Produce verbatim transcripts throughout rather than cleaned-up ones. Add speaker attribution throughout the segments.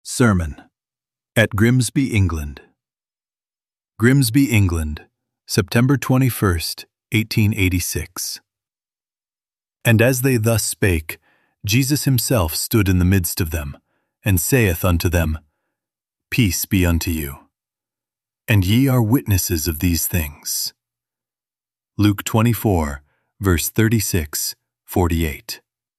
Speaker 1: Sermon at Grimsby, England. Grimsby, England, September twenty-first, eighteen eighty-six. And as they thus spake, Jesus himself stood in the midst of them, and saith unto them, Peace be unto you. And ye are witnesses of these things. Luke twenty-four, verse thirty-six, forty-eight.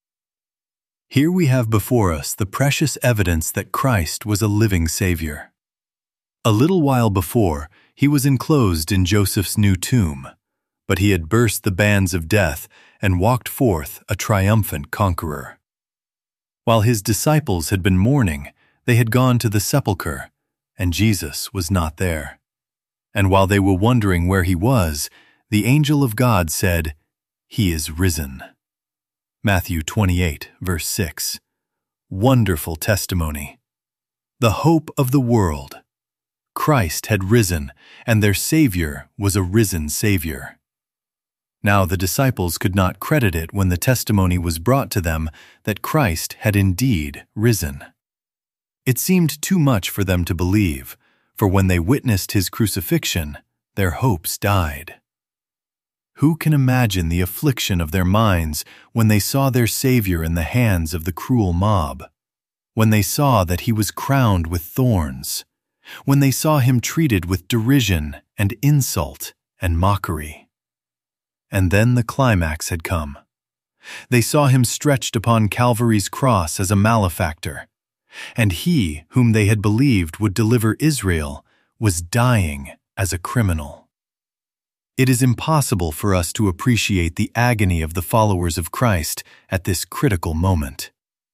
Speaker 1: Here we have before us the precious evidence that Christ was a living Savior. A little while before, he was enclosed in Joseph's new tomb, but he had burst the bands of death and walked forth a triumphant conqueror. While his disciples had been mourning, they had gone to the sepulchre, and Jesus was not there. And while they were wondering where he was, the angel of God said, He is risen. Matthew twenty-eight, verse six. Wonderful testimony. The hope of the world. Christ had risen, and their Savior was a risen Savior. Now the disciples could not credit it when the testimony was brought to them that Christ had indeed risen. It seemed too much for them to believe, for when they witnessed his crucifixion, their hopes died. Who can imagine the affliction of their minds when they saw their Savior in the hands of the cruel mob, when they saw that he was crowned with thorns, when they saw him treated with derision and insult and mockery? And then the climax had come. They saw him stretched upon Calvary's cross as a malefactor, and he whom they had believed would deliver Israel was dying as a criminal. It is impossible for us to appreciate the agony of the followers of Christ at this critical moment.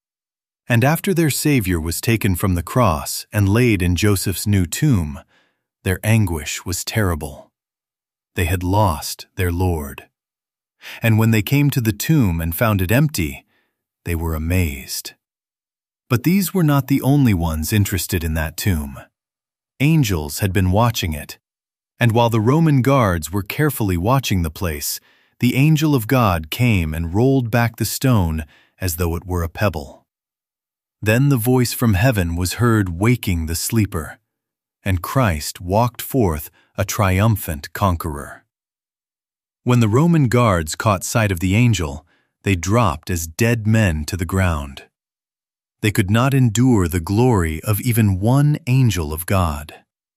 Speaker 1: And after their Savior was taken from the cross and laid in Joseph's new tomb, their anguish was terrible. They had lost their Lord. And when they came to the tomb and found it empty, they were amazed. But these were not the only ones interested in that tomb. Angels had been watching it. And while the Roman guards were carefully watching the place, the angel of God came and rolled back the stone as though it were a pebble. Then the voice from heaven was heard waking the sleeper, and Christ walked forth a triumphant conqueror. When the Roman guards caught sight of the angel, they dropped as dead men to the ground. They could not endure the glory of even one angel of God.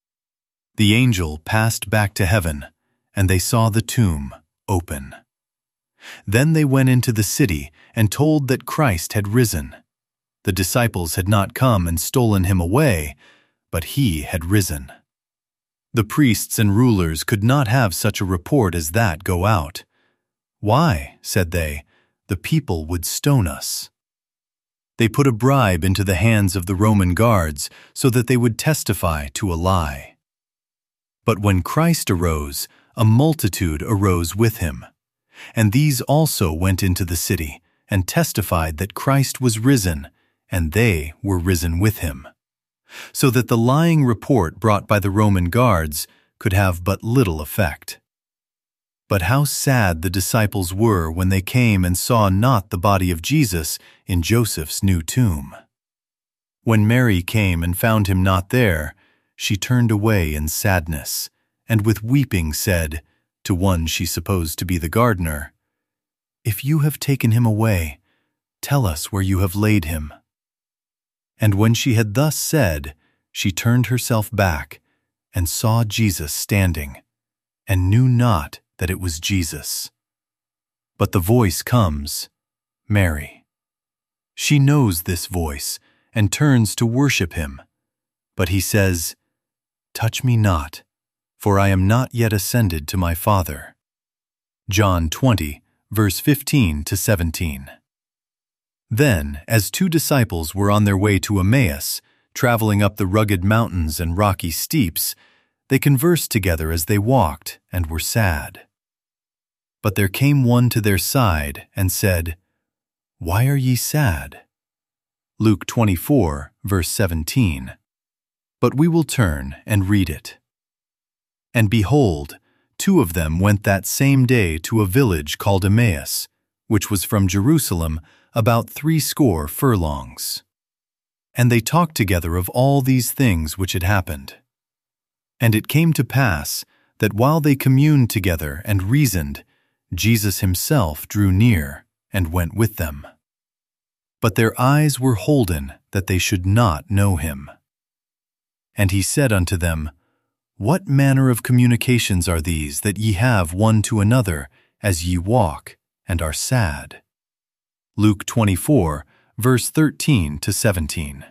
Speaker 1: The angel passed back to heaven, and they saw the tomb open. Then they went into the city and told that Christ had risen. The disciples had not come and stolen him away, but he had risen. The priests and rulers could not have such a report as that go out. Why, said they, the people would stone us. They put a bribe into the hands of the Roman guards so that they would testify to a lie. But when Christ arose, a multitude arose with him. And these also went into the city and testified that Christ was risen, and they were risen with him. So that the lying report brought by the Roman guards could have but little effect. But how sad the disciples were when they came and saw not the body of Jesus in Joseph's new tomb. When Mary came and found him not there, she turned away in sadness, and with weeping said, to one she supposed to be the gardener, If you have taken him away, tell us where you have laid him. And when she had thus said, she turned herself back, and saw Jesus standing, and knew not that it was Jesus. But the voice comes, Mary. She knows this voice, and turns to worship him. But he says, Touch me not, for I am not yet ascended to my Father. John twenty, verse fifteen to seventeen. Then, as two disciples were on their way to Emmaus, traveling up the rugged mountains and rocky steeps, they conversed together as they walked and were sad. But there came one to their side and said, Why are ye sad? Luke twenty-four, verse seventeen. But we will turn and read it. And behold, two of them went that same day to a village called Emmaus, which was from Jerusalem about threescore furlongs. And they talked together of all these things which had happened. And it came to pass that while they communed together and reasoned, Jesus himself drew near and went with them. But their eyes were holden that they should not know him. And he said unto them, What manner of communications are these that ye have one to another as ye walk and are sad? Luke twenty-four, verse thirteen to seventeen.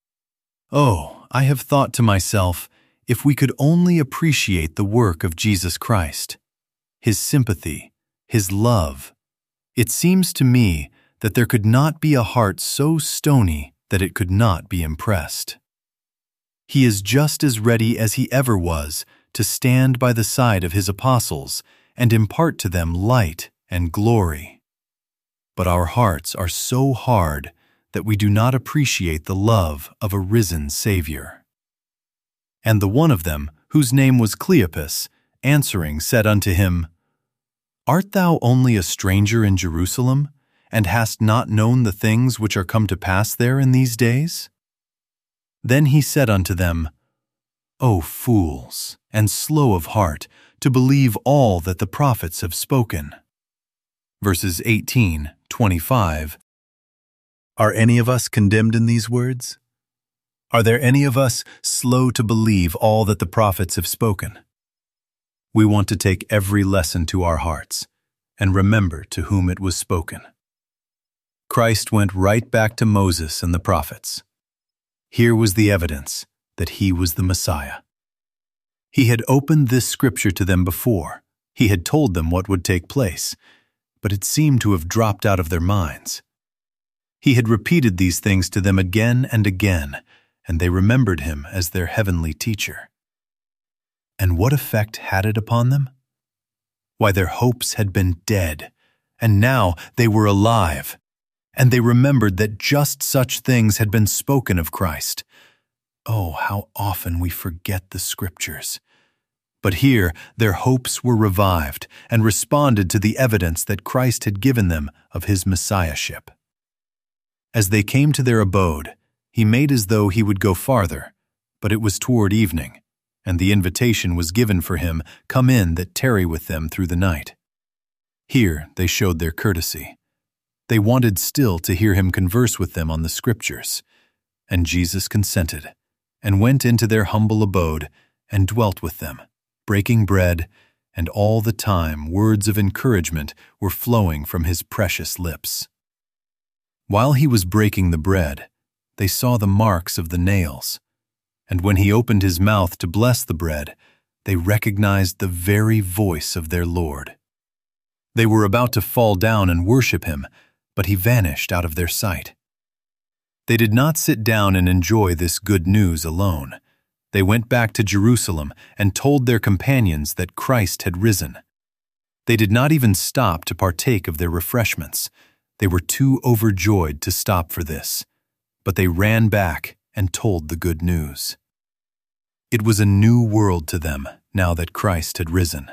Speaker 1: Oh, I have thought to myself, if we could only appreciate the work of Jesus Christ, his sympathy, his love, it seems to me that there could not be a heart so stony that it could not be impressed. He is just as ready as he ever was to stand by the side of his apostles and impart to them light and glory. But our hearts are so hard that we do not appreciate the love of a risen Savior. And the one of them, whose name was Cleopas, answering said unto him, Art thou only a stranger in Jerusalem, and hast not known the things which are come to pass there in these days? Then he said unto them, O fools, and slow of heart, to believe all that the prophets have spoken. Verses eighteen, twenty-five. Are any of us condemned in these words? Are there any of us slow to believe all that the prophets have spoken? We want to take every lesson to our hearts and remember to whom it was spoken. Christ went right back to Moses and the prophets. Here was the evidence that he was the Messiah. He had opened this scripture to them before. He had told them what would take place, but it seemed to have dropped out of their minds. He had repeated these things to them again and again, and they remembered him as their heavenly teacher. And what effect had it upon them? Why, their hopes had been dead, and now they were alive, and they remembered that just such things had been spoken of Christ. Oh, how often we forget the Scriptures. But here their hopes were revived and responded to the evidence that Christ had given them of his Messiahship. As they came to their abode, he made as though he would go farther, but it was toward evening, and the invitation was given for him, Come in that tarry with them through the night. Here they showed their courtesy. They wanted still to hear him converse with them on the Scriptures, and Jesus consented, and went into their humble abode, and dwelt with them, breaking bread, and all the time words of encouragement were flowing from his precious lips. While he was breaking the bread, they saw the marks of the nails, and when he opened his mouth to bless the bread, they recognized the very voice of their Lord. They were about to fall down and worship him, but he vanished out of their sight. They did not sit down and enjoy this good news alone. They went back to Jerusalem and told their companions that Christ had risen. They did not even stop to partake of their refreshments. They were too overjoyed to stop for this, but they ran back and told the good news. It was a new world to them now that Christ had risen.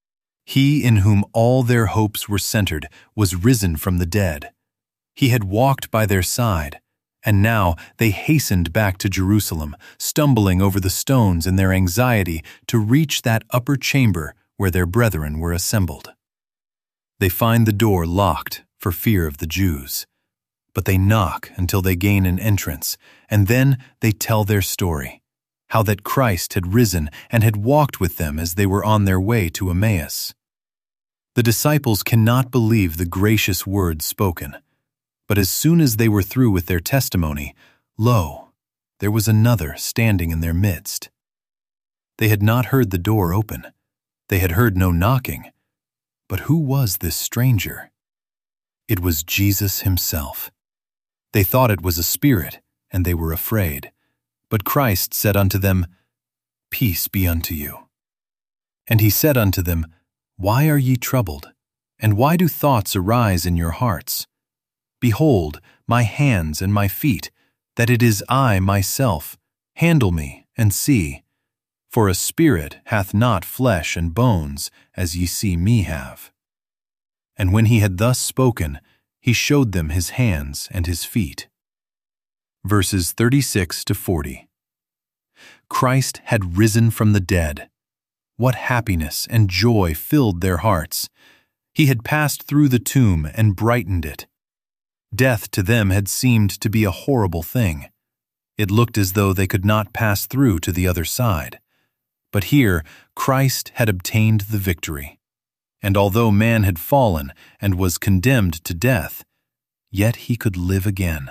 Speaker 1: He in whom all their hopes were centered was risen from the dead. He had walked by their side, and now they hastened back to Jerusalem, stumbling over the stones in their anxiety to reach that upper chamber where their brethren were assembled. They find the door locked for fear of the Jews, but they knock until they gain an entrance, and then they tell their story, how that Christ had risen and had walked with them as they were on their way to Emmaus. The disciples cannot believe the gracious words spoken, but as soon as they were through with their testimony, lo, there was another standing in their midst. They had not heard the door open. They had heard no knocking. But who was this stranger? It was Jesus himself. They thought it was a spirit, and they were afraid. But Christ said unto them, Peace be unto you. And he said unto them, Why are ye troubled? And why do thoughts arise in your hearts? Behold, my hands and my feet, that it is I myself. Handle me, and see. For a spirit hath not flesh and bones, as ye see me have. And when he had thus spoken, he showed them his hands and his feet. verses thirty-six to forty. Christ had risen from the dead. What happiness and joy filled their hearts! He had passed through the tomb and brightened it. Death to them had seemed to be a horrible thing. It looked as though they could not pass through to the other side. But here, Christ had obtained the victory. And although man had fallen and was condemned to death, yet he could live again.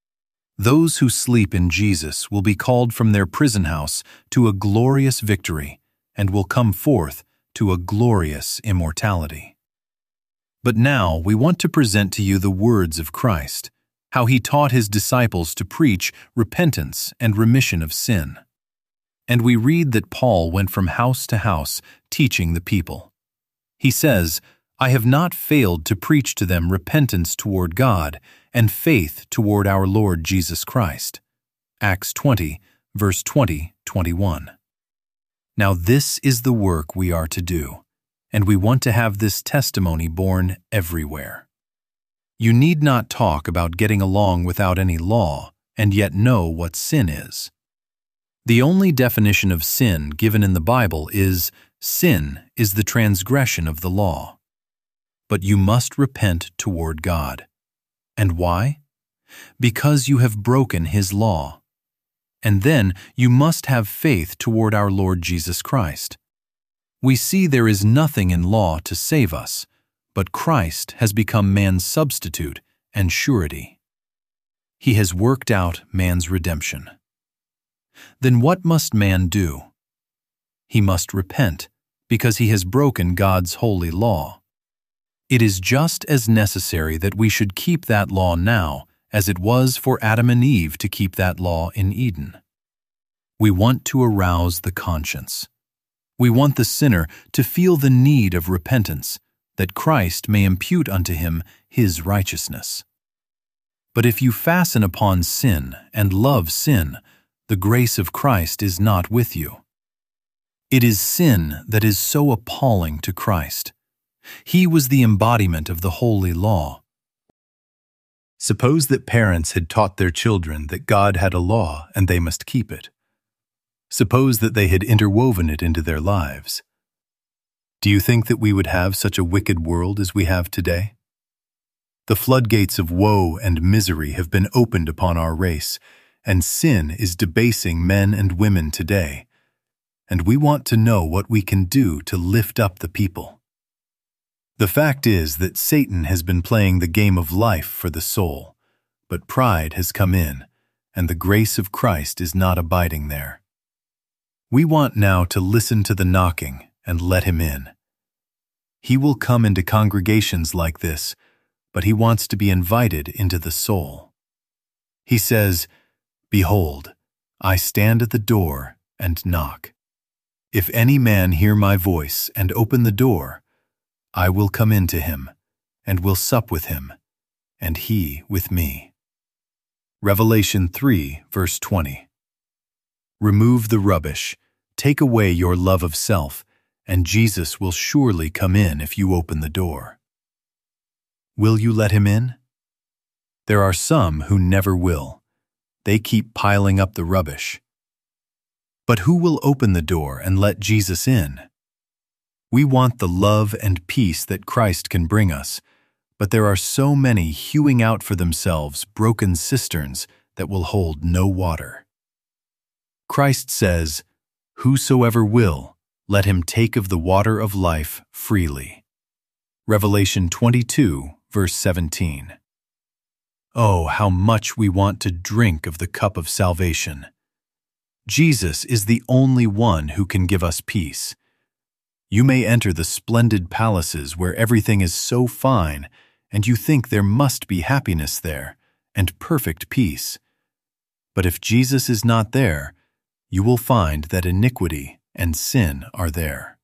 Speaker 1: Those who sleep in Jesus will be called from their prison house to a glorious victory and will come forth to a glorious immortality. But now we want to present to you the words of Christ, how he taught his disciples to preach repentance and remission of sin. And we read that Paul went from house to house teaching the people. He says, "I have not failed to preach to them repentance toward God and faith toward our Lord Jesus Christ." Acts twenty, verse twenty to twenty-one. Now this is the work we are to do, and we want to have this testimony borne everywhere. You need not talk about getting along without any law and yet know what sin is. The only definition of sin given in the Bible is, sin is the transgression of the law. But you must repent toward God. And why? Because you have broken his law. And then you must have faith toward our Lord Jesus Christ. We see there is nothing in law to save us, but Christ has become man's substitute and surety. He has worked out man's redemption. Then what must man do? He must repent, because he has broken God's holy law. It is just as necessary that we should keep that law now as it was for Adam and Eve to keep that law in Eden. We want to arouse the conscience. We want the sinner to feel the need of repentance, that Christ may impute unto him his righteousness. But if you fasten upon sin and love sin, the grace of Christ is not with you. It is sin that is so appalling to Christ. He was the embodiment of the holy law. Suppose that parents had taught their children that God had a law and they must keep it. Suppose that they had interwoven it into their lives. Do you think that we would have such a wicked world as we have today? The floodgates of woe and misery have been opened upon our race, and sin is debasing men and women today. And we want to know what we can do to lift up the people. The fact is that Satan has been playing the game of life for the soul, but pride has come in, and the grace of Christ is not abiding there. We want now to listen to the knocking and let him in. He will come into congregations like this, but he wants to be invited into the soul. He says, "Behold, I stand at the door and knock. If any man hear my voice and open the door, I will come in to him, and will sup with him, and he with me." Revelation three, verse twenty. Remove the rubbish, take away your love of self, and Jesus will surely come in if you open the door. Will you let him in? There are some who never will. They keep piling up the rubbish. But who will open the door and let Jesus in? We want the love and peace that Christ can bring us, but there are so many hewing out for themselves broken cisterns that will hold no water. Christ says, "Whosoever will, let him take of the water of life freely." Revelation twenty-two, verse seventeen. Oh, how much we want to drink of the cup of salvation. Jesus is the only one who can give us peace. You may enter the splendid palaces where everything is so fine, and you think there must be happiness there and perfect peace. But if Jesus is not there, you will find that iniquity and sin are there.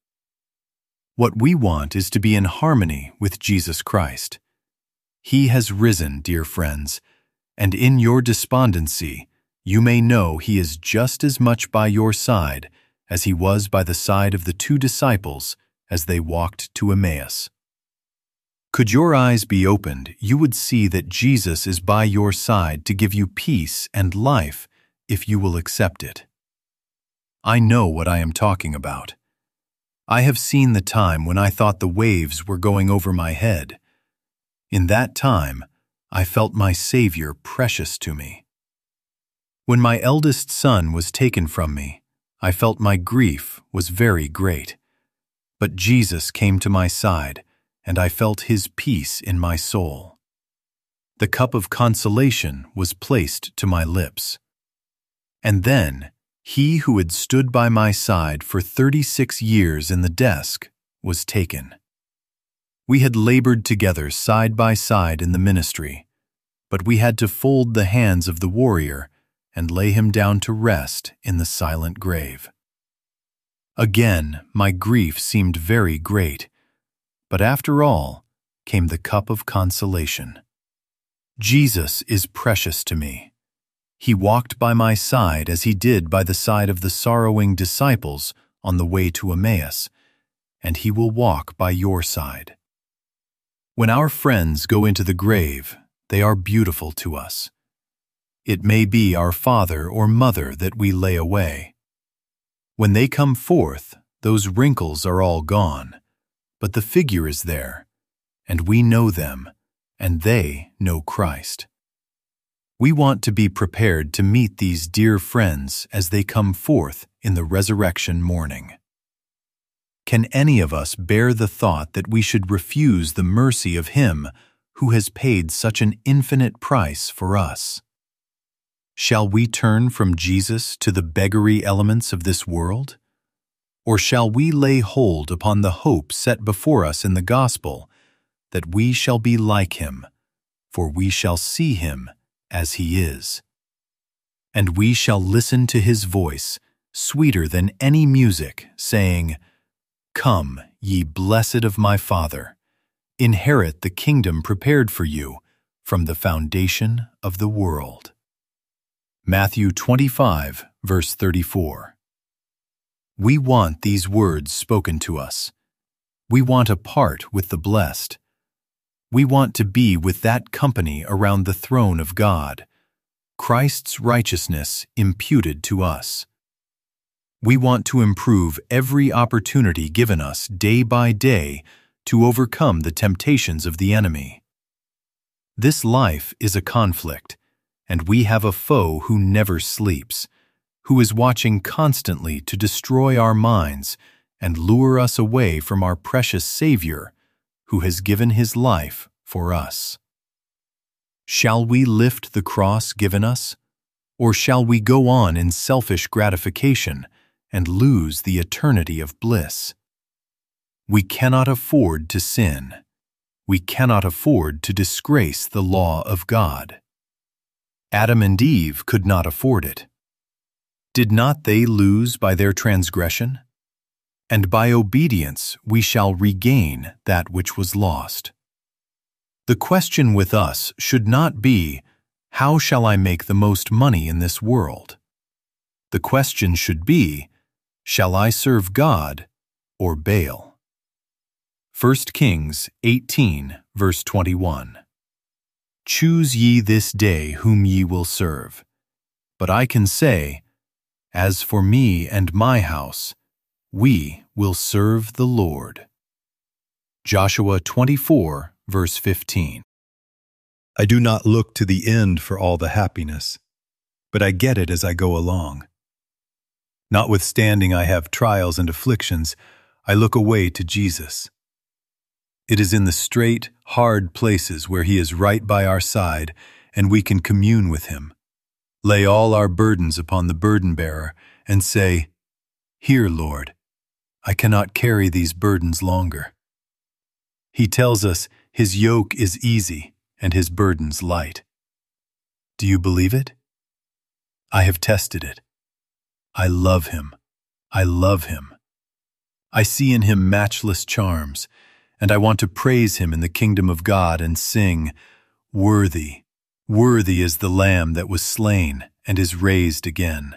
Speaker 1: What we want is to be in harmony with Jesus Christ. He has risen, dear friends, and in your despondency, you may know he is just as much by your side as he was by the side of the two disciples as they walked to Emmaus. Could your eyes be opened, you would see that Jesus is by your side to give you peace and life if you will accept it. I know what I am talking about. I have seen the time when I thought the waves were going over my head. In that time, I felt my Savior precious to me. When my eldest son was taken from me, I felt my grief was very great. But Jesus came to my side, and I felt His peace in my soul. The cup of consolation was placed to my lips. And then, He who had stood by my side for thirty-six years in the desk was taken. We had labored together side by side in the ministry, but we had to fold the hands of the warrior and lay him down to rest in the silent grave. Again, my grief seemed very great, but after all came the cup of consolation. Jesus is precious to me. He walked by my side as He did by the side of the sorrowing disciples on the way to Emmaus, and He will walk by your side. When our friends go into the grave, they are beautiful to us. It may be our father or mother that we lay away. When they come forth, those wrinkles are all gone, but the figure is there, and we know them, and they know Christ. We want to be prepared to meet these dear friends as they come forth in the resurrection morning. Can any of us bear the thought that we should refuse the mercy of Him who has paid such an infinite price for us? Shall we turn from Jesus to the beggary elements of this world? Or shall we lay hold upon the hope set before us in the gospel, that we shall be like Him, for we shall see Him as He is? And we shall listen to His voice, sweeter than any music, saying, "Come, ye blessed of my Father, inherit the kingdom prepared for you from the foundation of the world." Matthew twenty-five, verse thirty-four. We want these words spoken to us. We want a part with the blessed. We want to be with that company around the throne of God, Christ's righteousness imputed to us. We want to improve every opportunity given us day by day to overcome the temptations of the enemy. This life is a conflict, and we have a foe who never sleeps, who is watching constantly to destroy our minds and lure us away from our precious Savior, who has given His life for us. Shall we lift the cross given us, or shall we go on in selfish gratification and lose the eternity of bliss? We cannot afford to sin. We cannot afford to disgrace the law of God. Adam and Eve could not afford it. Did not they lose by their transgression? And by obedience we shall regain that which was lost. The question with us should not be, how shall I make the most money in this world? The question should be, shall I serve God or Baal? First Kings eighteen, verse twenty-one. Choose ye this day whom ye will serve. But I can say, as for me and my house, we will serve the Lord. Joshua twenty-four, verse fifteen. I do not look to the end for all the happiness, but I get it as I go along. Notwithstanding I have trials and afflictions, I look away to Jesus. It is in the straight, hard places where He is right by our side and we can commune with Him, lay all our burdens upon the burden-bearer, and say, "Here, Lord, I cannot carry these burdens longer." He tells us His yoke is easy and His burdens light. Do you believe it? I have tested it. I love Him. I love Him. I see in Him matchless charms, and I want to praise Him in the kingdom of God and sing, "Worthy, worthy is the Lamb that was slain and is raised again."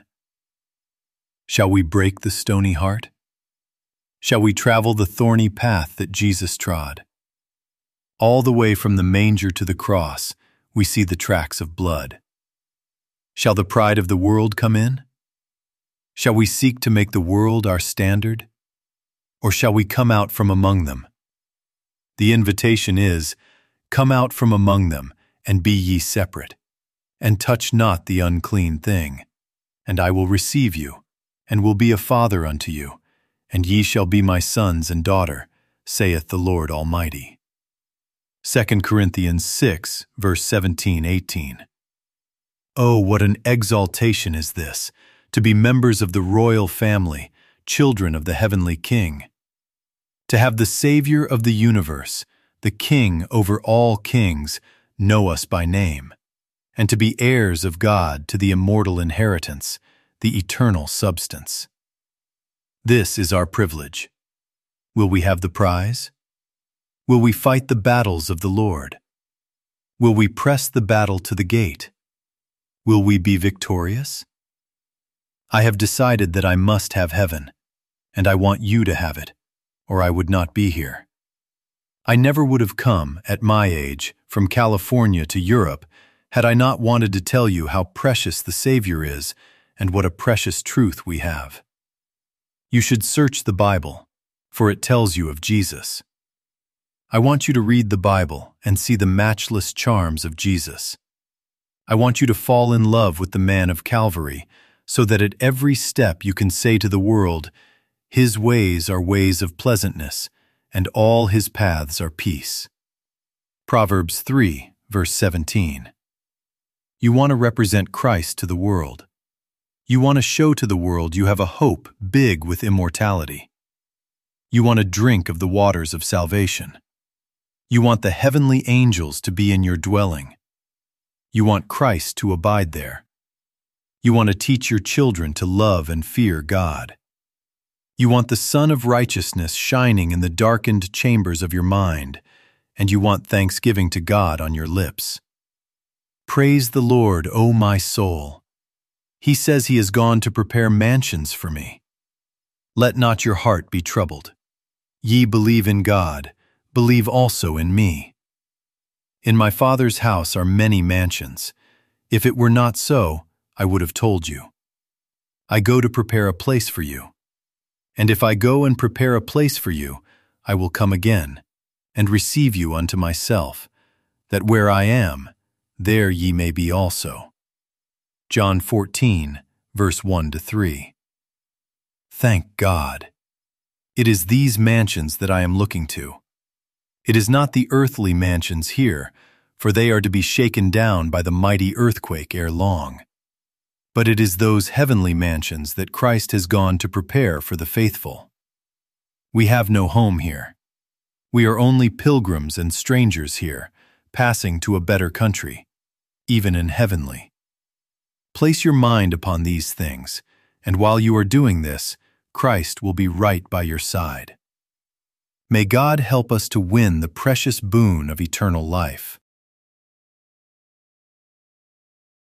Speaker 1: Shall we break the stony heart? Shall we travel the thorny path that Jesus trod? All the way from the manger to the cross, we see the tracks of blood. Shall the pride of the world come in? Shall we seek to make the world our standard? Or shall we come out from among them? The invitation is, come out from among them, and be ye separate, and touch not the unclean thing. And I will receive you, and will be a father unto you, and ye shall be my sons and daughter, saith the Lord Almighty. Second Corinthians six, verse seventeen eighteen. Oh, what an exaltation is this, to be members of the royal family, children of the heavenly King. To have the Savior of the universe, the King over all kings, know us by name, and to be heirs of God to the immortal inheritance, the eternal substance. This is our privilege. Will we have the prize? Will we fight the battles of the Lord? Will we press the battle to the gate? Will we be victorious? I have decided that I must have heaven, and I want you to have it, or I would not be here. I never would have come, at my age, from California to Europe, had I not wanted to tell you how precious the Savior is and what a precious truth we have. You should search the Bible, for it tells you of Jesus. I want you to read the Bible and see the matchless charms of Jesus. I want you to fall in love with the man of Calvary, so that at every step you can say to the world, His ways are ways of pleasantness, and all His paths are peace. Proverbs three, verse seventeen. You want to represent Christ to the world. You want to show to the world you have a hope big with immortality. You want to drink of the waters of salvation. You want the heavenly angels to be in your dwelling. You want Christ to abide there. You want to teach your children to love and fear God. You want the sun of righteousness shining in the darkened chambers of your mind, and you want thanksgiving to God on your lips. Praise the Lord, O my soul. He says He has gone to prepare mansions for me. Let not your heart be troubled. Ye believe in God, believe also in me. In my Father's house are many mansions. If it were not so, I would have told you. I go to prepare a place for you. And if I go and prepare a place for you, I will come again, and receive you unto myself, that where I am, there ye may be also. John fourteen, verse one to three. Thank God. It is these mansions that I am looking to. It is not the earthly mansions here, for they are to be shaken down by the mighty earthquake ere long. But it is those heavenly mansions that Christ has gone to prepare for the faithful. We have no home here. We are only pilgrims and strangers here, passing to a better country, even in heavenly. Place your mind upon these things, and while you are doing this, Christ will be right by your side. May God help us to win the precious boon of eternal life.